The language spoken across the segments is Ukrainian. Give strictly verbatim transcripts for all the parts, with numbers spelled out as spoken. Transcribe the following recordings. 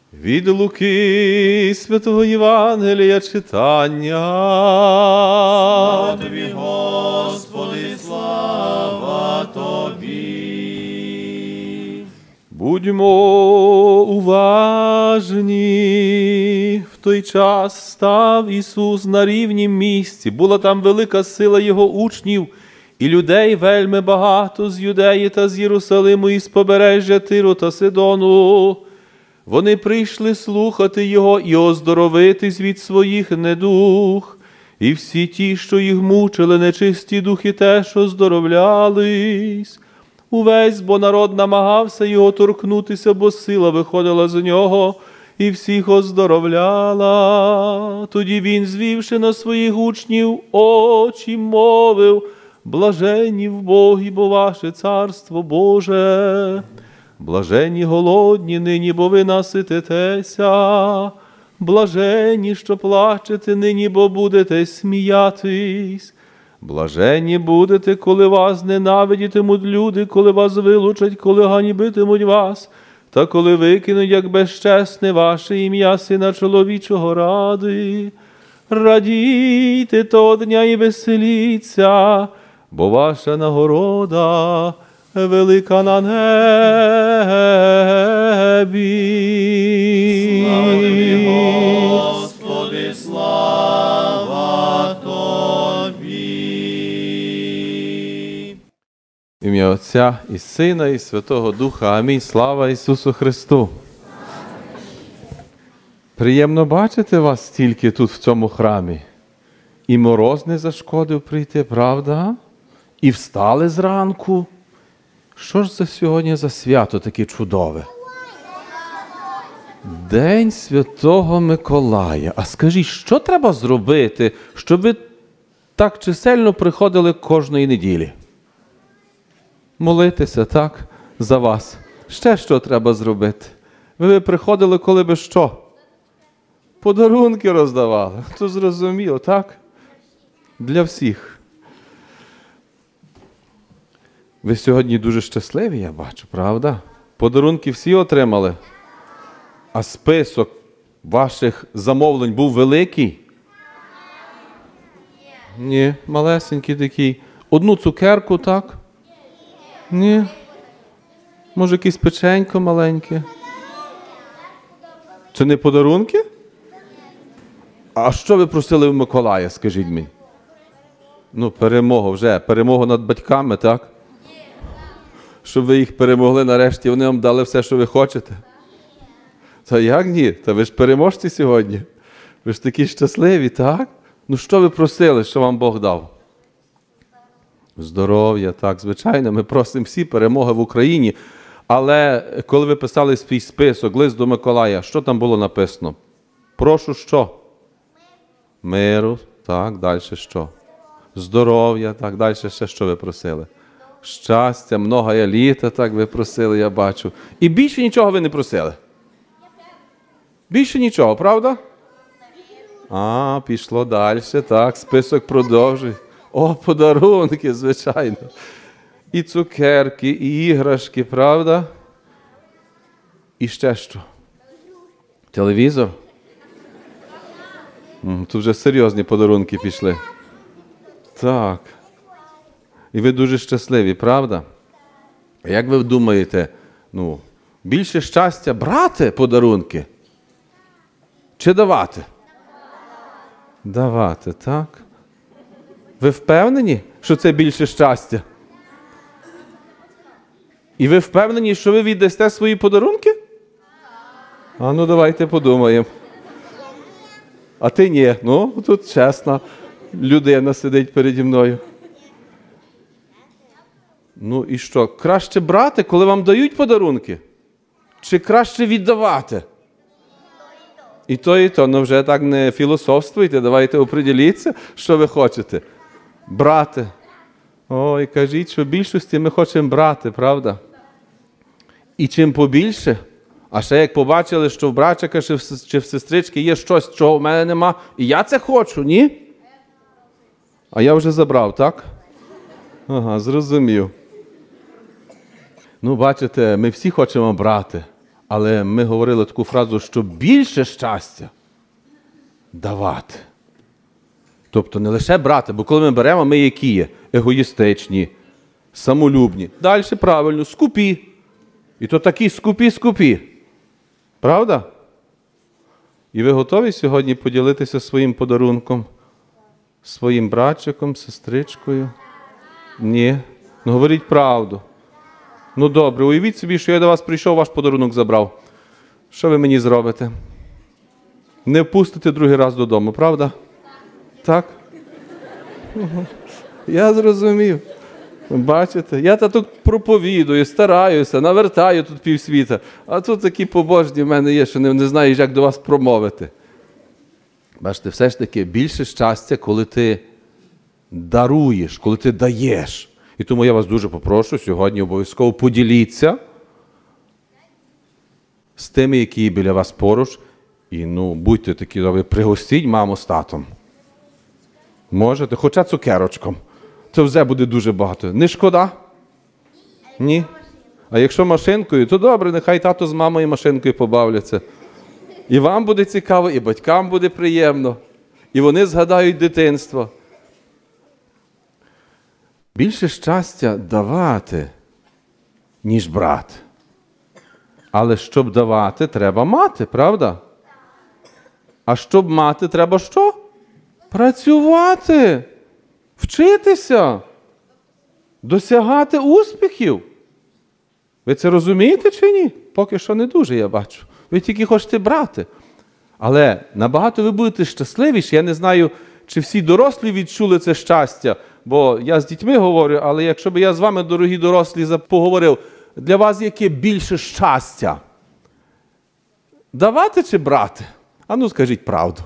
Від Луки Святого Євангелія читання. Слава тобі, Господи, слава тобі. Будьмо уважні. В той час став Ісус на рівнім місці. Була там велика сила Його учнів, і людей вельми багато з Юдеї та з Єрусалиму, і з побережжя Тиру та Сидону. Вони прийшли слухати Його і оздоровитись від своїх недух. І всі ті, що їх мучили, нечисті духи, теж оздоровлялись. Увесь бо народ намагався Його торкнутися, бо сила виходила з Нього і всіх оздоровляла. Тоді Він, звівши на своїх учнів очі, мовив: блаженні вбогі, бо ваше царство Боже. Блаженні голодні нині, бо ви насититеся. Блаженні, що плачете нині, бо будете сміятись. Блаженні будете, коли вас ненавидітимуть люди, коли вас вилучать, коли ганьбитимуть вас, та коли викинуть, як безчесне, ваше ім'я Сина чоловічого ради. Радійте того дня і веселіться, бо ваша нагорода велика на небі. Слава тобі, Господи, слава тобі. В ім'я Отця і Сина, і Святого Духа. Амінь. Слава Ісусу Христу. Приємно бачити вас стільки тут, в цьому храмі. І мороз не зашкодив прийти, правда? І встали зранку. Що ж це сьогодні за свято таке чудове? День Святого Миколая. А скажіть, що треба зробити, щоб ви так чисельно приходили кожної неділі? Молитися, так? За вас. Ще що треба зробити? Ви приходили, коли би що? Подарунки роздавали. То зрозуміло, так? Для всіх. Ви сьогодні дуже щасливі, я бачу, правда? Подарунки всі отримали? А список ваших замовлень був великий? Ні, малесенький такий. Одну цукерку, так? Ні. Може, якесь печенько маленьке? Це не подарунки? А що ви просили в Миколая, скажіть мені? Ну, перемогу вже, перемогу над батьками, так? Щоб ви їх перемогли нарешті, вони вам дали все, що ви хочете. Та як ні? Та ви ж переможці сьогодні. Ви ж такі щасливі, так? Ну що ви просили, що вам Бог дав? Здоров'я, так, звичайно, ми просимо всі перемоги в Україні. Але коли ви писали свій список, лист до Миколая, що там було написано? Прошу що? Миру, так, далі що? Здоров'я, так, далі ще що ви просили? Щастя, многое літа, так ви просили, я бачу. І більше нічого ви не просили? Більше нічого, правда? А, пішло далі, так, список продовжує. О, подарунки, звичайно. І цукерки, і іграшки, правда? І ще що? Телевізор? Тут вже серйозні подарунки пішли. Так. І ви дуже щасливі, правда? А як ви думаєте, ну, більше щастя брати подарунки? Чи давати? Давати, так? Ви впевнені, що це більше щастя? І ви впевнені, що ви віддасте свої подарунки? А ну давайте подумаємо. А ти ні. Ну, тут чесна людина сидить переді мною. Ну і що, краще брати, коли вам дають подарунки? Чи краще віддавати? І то, і то. Ну вже так не філософствуйте, давайте оприділіться, що ви хочете. Брати. Ой, кажіть, що в більшості ми хочемо брати, правда? І чим побільше, а ще як побачили, що в братчика чи в сестрички є щось, чого в мене нема, і я це хочу, ні? А я вже забрав, так? Ага, зрозумів. Ну, бачите, ми всі хочемо брати, Але ми говорили таку фразу, що більше щастя давати. Тобто не лише брати, бо коли ми беремо, ми які є? Егоїстичні, самолюбні. Далі правильно, скупі. І то такі скупі-скупі. Правда? І ви готові сьогодні поділитися своїм подарунком? Своїм братчиком, сестричкою? Ні? Ну говоріть правду. Ну добре, уявіть собі, що я до вас прийшов, ваш подарунок забрав. Що ви мені зробите? Не впустите другий раз додому, правда? Так? Я зрозумів. Бачите, я та тут проповідую, стараюся, навертаю тут півсвіта, а тут такі побожні в мене є, що не, не знаєш, як до вас промовити. Бачите, все ж таки більше щастя, коли ти даруєш, коли ти даєш. І тому я вас дуже попрошу сьогодні обов'язково поділіться з тими, які є біля вас поруч, і ну, будьте такі добрі, пригостіть маму з татом. Можете, хоча цукерочком. Це вже буде дуже багато. Не шкода? Ні? А якщо машинкою, то добре, нехай тато з мамою машинкою побавляться. І вам буде цікаво, і батькам буде приємно. І вони згадають дитинство. Більше щастя давати, ніж брати. Але щоб давати, треба мати, правда? А щоб мати, треба що? Працювати. Вчитися, досягати успіхів. Ви це розумієте чи ні? Поки що не дуже, я бачу. Ви тільки хочете брати. Але набагато ви будете щасливіші. Я не знаю, чи всі дорослі відчули це щастя, бо я з дітьми говорю, але якщо б я з вами, дорогі дорослі, поговорив, для вас яке більше щастя? Давати чи брати? А ну скажіть правду.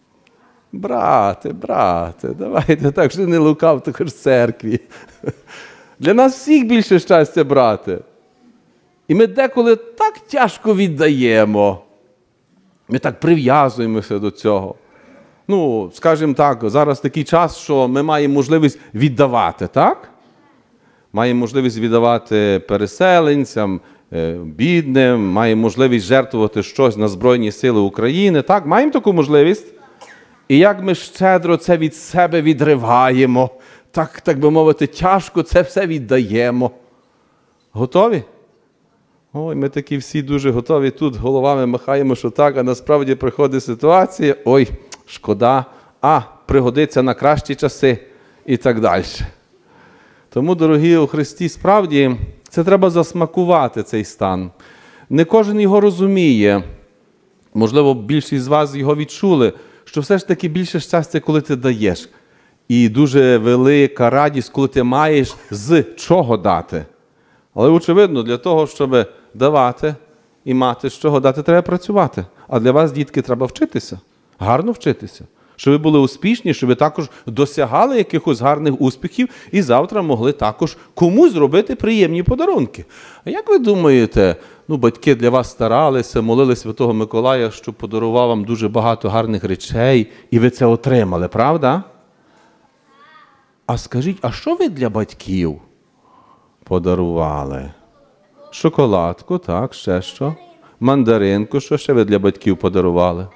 Брате, брате, давайте так, що не лукав також в церкві. Для нас всіх більше щастя брати. І ми деколи так тяжко віддаємо. Ми так прив'язуємося до цього. Ну, скажімо так, зараз такий час, що ми маємо можливість віддавати, так? Маємо можливість віддавати переселенцям, бідним, маємо можливість жертвувати щось на Збройні Сили України, так? Маємо таку можливість? І як ми щедро це від себе відриваємо, так, так би мовити, тяжко це все віддаємо. Готові? Ой, ми такі всі дуже готові, тут головами махаємо, що так, а насправді приходить ситуація, ой, шкода, а, пригодиться на кращі часи і так далі. Тому, дорогі у Христі, справді, це треба засмакувати, цей стан. Не кожен його розуміє, можливо, більшість з вас його відчули, що все ж таки більше щастя, коли ти даєш. І дуже велика радість, коли ти маєш з чого дати. Але, очевидно, для того, щоб давати і мати з чого дати, треба працювати. А для вас, дітки, треба вчитися. Гарно вчитися. Щоб ви були успішні, щоб ви також досягали якихось гарних успіхів і завтра могли також комусь зробити приємні подарунки. А як ви думаєте, ну, батьки для вас старалися, молили Святого Миколая, що подарував вам дуже багато гарних речей, і ви це отримали, правда? А скажіть, а що ви для батьків подарували? Шоколадку, так, ще що? Мандаринку, що ще ви для батьків подарували?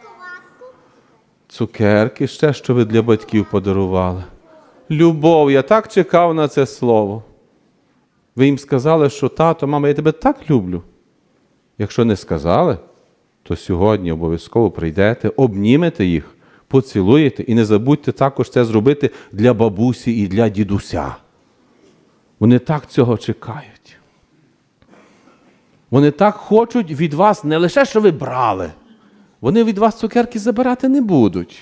Цукерки, ще що ви для батьків подарували? Любов, я так чекав на це слово. Ви їм сказали, що тато, мама, я тебе так люблю. Якщо не сказали, то сьогодні обов'язково прийдете, обнімете їх, поцілуєте і не забудьте також це зробити для бабусі і для дідуся. Вони так цього чекають. Вони так хочуть від вас не лише, що ви брали. Вони від вас цукерки забирати не будуть.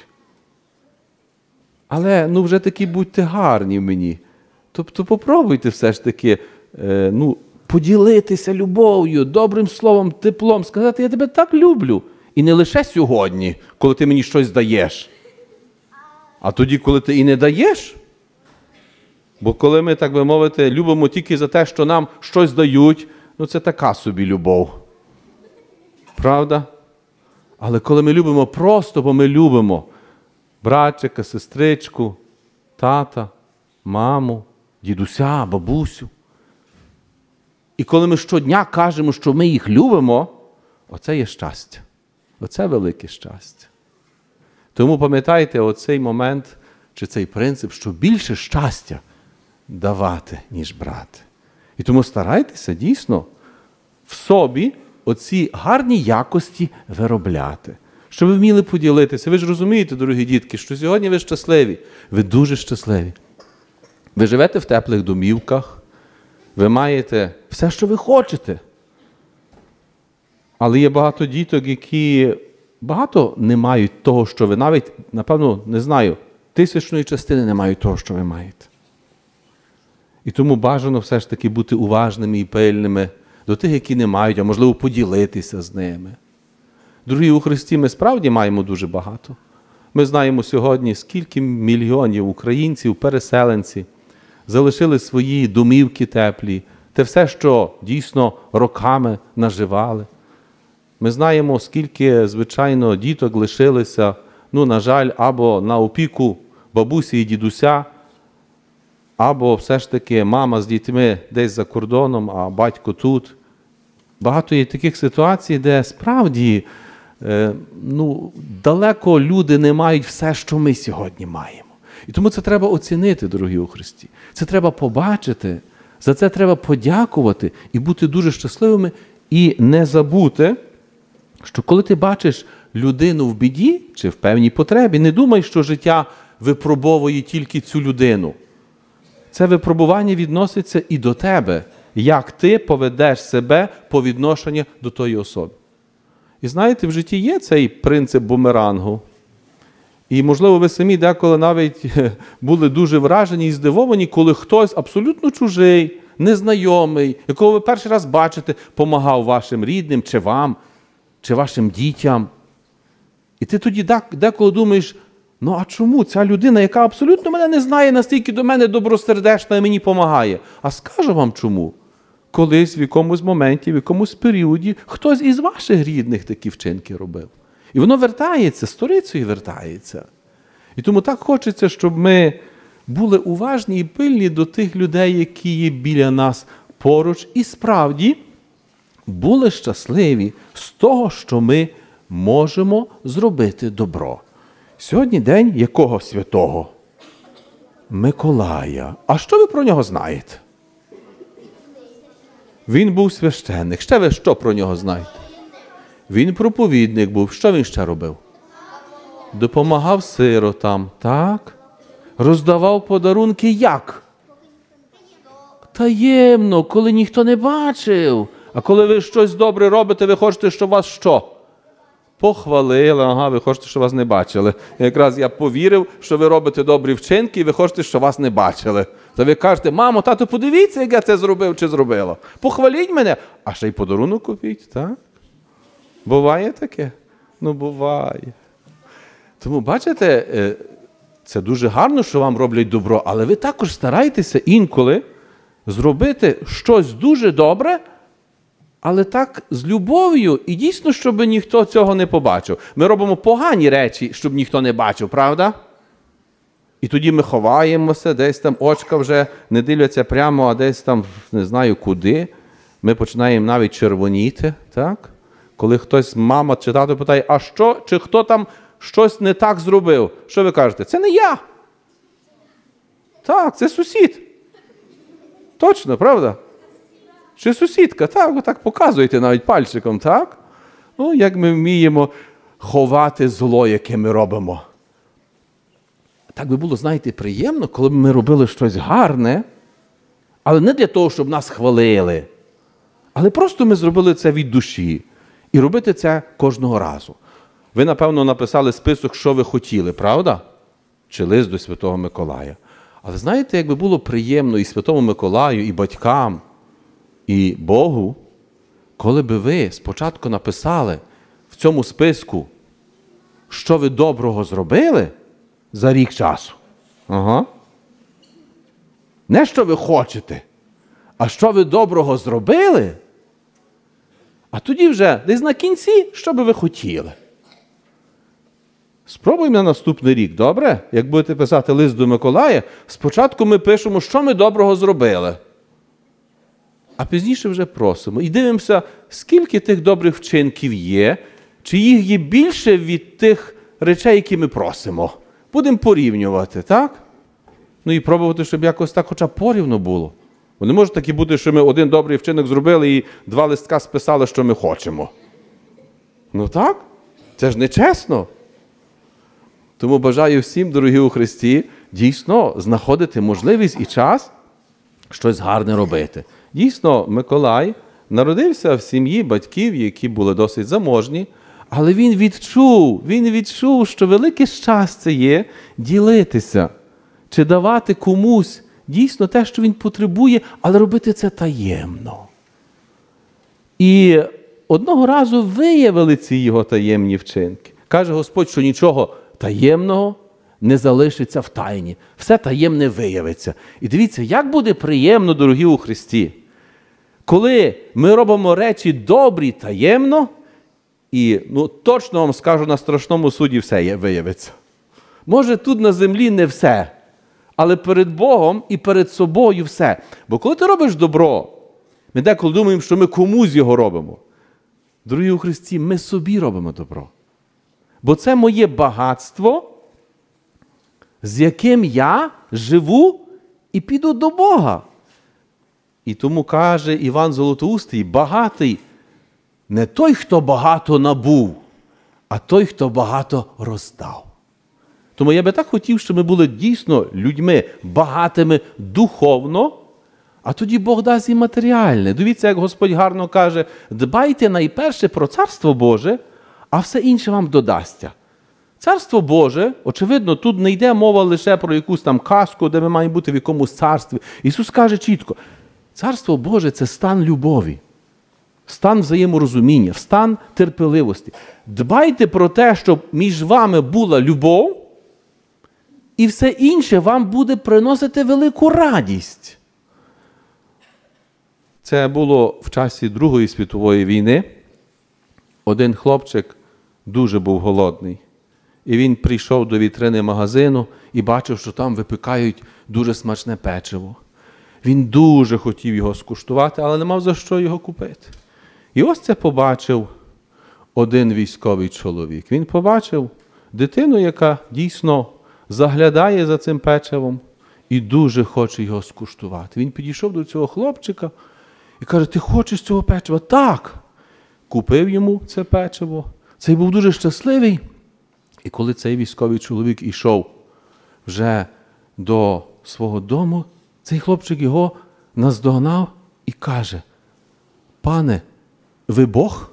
Але, ну, вже такі будьте гарні в мені. Тобто попробуйте все ж таки, е, ну, поділитися любов'ю, добрим словом, теплом, сказати, я тебе так люблю. І не лише сьогодні, коли ти мені щось даєш. А тоді, коли ти і не даєш. Бо коли ми, так би мовити, любимо тільки за те, що нам щось дають, ну це така собі любов. Правда? Але коли ми любимо просто, бо ми любимо братчика, сестричку, тата, маму, дідуся, бабусю. І коли ми щодня кажемо, що ми їх любимо, Оце є щастя. Оце велике щастя. Тому пам'ятайте оцей момент, чи цей принцип, що більше щастя давати, ніж брати. І тому старайтеся дійсно в собі оці гарні якості виробляти. Щоб ви вміли поділитися. Ви ж розумієте, дорогі дітки, що сьогодні ви щасливі. Ви дуже щасливі. Ви живете в теплих домівках, ви маєте все, що ви хочете. Але є багато діток, які багато не мають того, що ви навіть, напевно, не знаю, тисячної частини не мають того, що ви маєте. І тому бажано все ж таки бути уважними і пильними до тих, які не мають, а можливо поділитися з ними. Дорогі у Христі, ми справді маємо дуже багато. Ми знаємо сьогодні, скільки мільйонів українців, переселенці, залишили свої домівки теплі, те все, що дійсно роками наживали. Ми знаємо, скільки, звичайно, діток лишилися, ну, на жаль, або на опіку бабусі і дідуся, або все ж таки мама з дітьми десь за кордоном, а батько тут. Багато є таких ситуацій, де справді е, ну, далеко люди не мають все, що ми сьогодні маємо. І тому це треба оцінити, дорогі у Христі. Це треба побачити, за це треба подякувати і бути дуже щасливими, і не забути, що коли ти бачиш людину в біді чи в певній потребі, не думай, що життя випробовує тільки цю людину. Це випробування відноситься і до тебе, як ти поведеш себе по відношенню до тої особи. І знаєте, в житті є цей принцип бумерангу. І, можливо, ви самі деколи навіть були дуже вражені і здивовані, коли хтось абсолютно чужий, незнайомий, якого ви перший раз бачите, помагав вашим рідним, чи вам, чи вашим дітям. І ти тоді деколи думаєш, ну а чому ця людина, яка абсолютно мене не знає, настільки до мене добросердечна і мені допомагає? А скажу вам чому. Колись в якомусь моменті, в якомусь періоді хтось із ваших рідних такі вчинки робив. І воно вертається, сторицею вертається. І тому так хочеться, щоб ми були уважні і пильні до тих людей, які є біля нас поруч, і справді були щасливі з того, що ми можемо зробити добро. Сьогодні день якого святого? Миколая. А що ви про нього знаєте? Він був священник. Ще ви що про нього знаєте? Він проповідник був. Що він ще робив? Допомагав сиротам, так? Роздавав подарунки як? Таємно, коли ніхто не бачив. А коли ви щось добре робите, ви хочете, щоб вас що? Похвалили, ага, ви хочете, щоб вас не бачили. Якраз я повірив, що ви робите добрі вчинки, і ви хочете, щоб вас не бачили. Та ви кажете, мамо, тато, подивіться, як я це зробив чи зробила. Похваліть мене, а ще й подарунок купіть, так? Буває таке? Ну, буває. Тому, бачите, це дуже гарно, що вам роблять добро, але ви також старайтеся інколи зробити щось дуже добре, але так з любов'ю і дійсно, щоб ніхто цього не побачив. Ми робимо погані речі, щоб ніхто не бачив, правда? І тоді ми ховаємося, десь там очка вже не дивляться прямо, а десь там не знаю куди. Ми починаємо навіть червоніти, так? Коли хтось, мама чи тато питає, а що, чи хто там щось не так зробив? Що ви кажете? Це не я. Так, це сусід. Точно, правда? Чи сусідка, так, ви так показуєте навіть пальчиком, так? Ну, як ми вміємо ховати зло, яке ми робимо. Так би було, знаєте, приємно, коли б ми робили щось гарне, але не для того, щоб нас хвалили, але просто ми зробили це від душі. І робити це кожного разу. Ви, напевно, написали список, що ви хотіли, правда? Чи лист до Святого Миколая. Але знаєте, якби було приємно і Святому Миколаю, і батькам, і Богу, коли би ви спочатку написали в цьому списку, що ви доброго зробили за рік часу. Ага. Не що ви хочете, а що ви доброго зробили, а тоді вже десь на кінці, що би ви хотіли. Спробуємо на наступний рік, добре? Як будете писати лист до Миколая, спочатку ми пишемо, що ми доброго зробили. а пізніше вже просимо. І дивимося, скільки тих добрих вчинків є, чи їх є більше від тих речей, які ми просимо. Будемо порівнювати, так? Ну і пробувати, щоб якось так хоча б порівно було. Бо не може таки бути, що ми один добрий вчинок зробили і два листка списали, що ми хочемо. Ну так? Це ж нечесно. Тому бажаю всім, дорогі у Христі, дійсно знаходити можливість і час щось гарне робити. Дійсно, Миколай народився в сім'ї батьків, які були досить заможні, але він відчув, він відчув, що велике щастя є ділитися, чи давати комусь дійсно те, що він потребує, але робити це таємно. І одного разу виявили ці його таємні вчинки. Каже Господь, що нічого таємного не залишиться в тайні. Все таємне виявиться. І дивіться, як буде приємно, дорогі у Христі, коли ми робимо речі добрі таємно, і, ну, точно вам скажу, на страшному суді все є, виявиться. Може, тут на землі не все, але перед Богом і перед собою все. Бо коли ти робиш добро, ми деколи думаємо, що ми комусь його робимо. Дорогі у Христі, ми собі робимо добро. Бо це моє багатство, з яким я живу і піду до Бога. І тому каже Іван Золотоустий, багатий не той, хто багато набув, а той, хто багато роздав. Тому я би так хотів, щоб ми були дійсно людьми багатими духовно, а тоді Бог дасть і матеріальне. Дивіться, як Господь гарно каже, дбайте найперше про Царство Боже, а все інше вам додасться. Царство Боже, очевидно, тут не йде мова лише про якусь там казку, де ми маємо бути в якомусь царстві. Ісус каже чітко, Царство Боже – це стан любові, стан взаєморозуміння, стан терпеливості. Дбайте про те, щоб між вами була любов, і все інше вам буде приносити велику радість. Це було в часі Другої світової війни. Один хлопчик дуже був голодний. І він прийшов до вітрини магазину і бачив, що там випікають дуже смачне печиво. Він дуже хотів його скуштувати, але не мав за що його купити. І ось це побачив один військовий чоловік. Він побачив дитину, яка дійсно заглядає за цим печивом і дуже хоче його скуштувати. Він підійшов до цього хлопчика і каже, ти хочеш цього печива? Так. Купив йому це печиво. Цей був дуже щасливий. І коли цей військовий чоловік ішов вже до свого дому, цей хлопчик його наздогнав і каже, пане, ви Бог?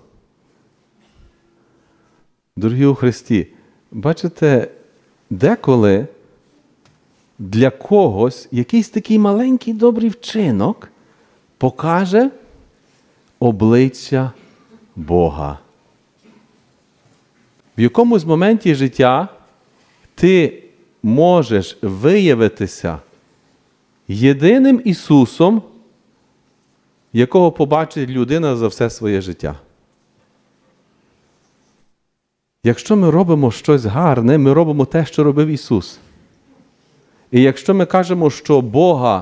Дорогі у Христі, бачите, деколи для когось якийсь такий маленький добрий вчинок покаже обличчя Бога. В якомусь моменті життя ти можеш виявитися єдиним Ісусом, якого побачить людина за все своє життя. Якщо ми робимо щось гарне, ми робимо те, що робив Ісус. І якщо ми кажемо, що Бога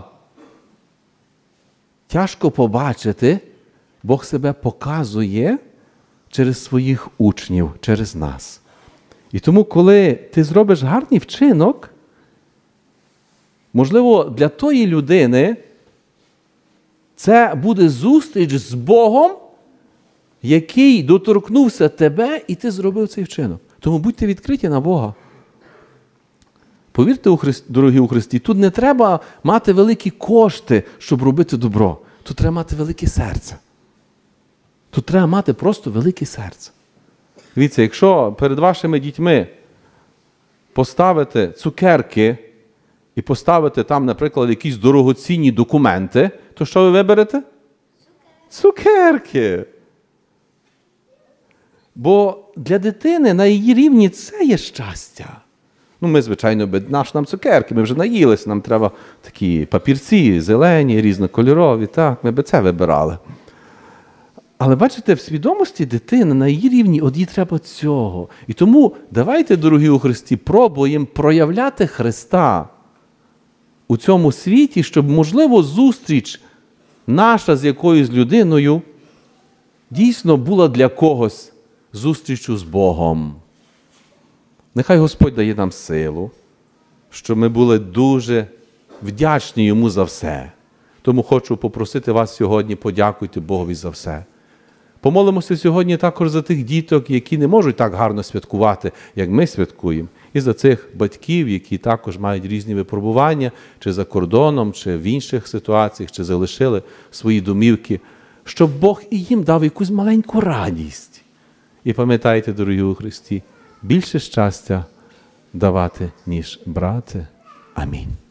тяжко побачити, Бог себе показує через своїх учнів, через нас. І тому, коли ти зробиш гарний вчинок, можливо, для тої людини це буде зустріч з Богом, який доторкнувся тебе, і ти зробив цей вчинок. Тому будьте відкриті на Бога. Повірте, у Христ, дорогі у Христі, тут не треба мати великі кошти, щоб робити добро. Тут треба мати велике серце. Тут треба мати просто велике серце. Дивіться, якщо перед вашими дітьми поставити цукерки і поставити там, наприклад, якісь дорогоцінні документи, то що ви виберете? Цукерки. Бо для дитини на її рівні це є щастя. Ну, ми, звичайно, наш нам цукерки, ми вже наїлися, нам треба такі папірці, зелені, різнокольорові, так, ми би це вибирали. Але бачите, в свідомості дитини на її рівні, от їй треба цього. І тому давайте, дорогі у Христі, пробуємо проявляти Христа у цьому світі, щоб, можливо, зустріч наша з якоюсь людиною дійсно була для когось зустрічю з Богом. Нехай Господь дає нам силу, щоб ми були дуже вдячні Йому за все. Тому хочу попросити вас сьогодні, подякуйте Богові за все. Помолимося сьогодні також за тих діток, які не можуть так гарно святкувати, як ми святкуємо. І за цих батьків, які також мають різні випробування, чи за кордоном, чи в інших ситуаціях, чи залишили свої домівки, щоб Бог і їм дав якусь маленьку радість. І пам'ятайте, дорогі у Христі, більше щастя давати, ніж брати. Амінь.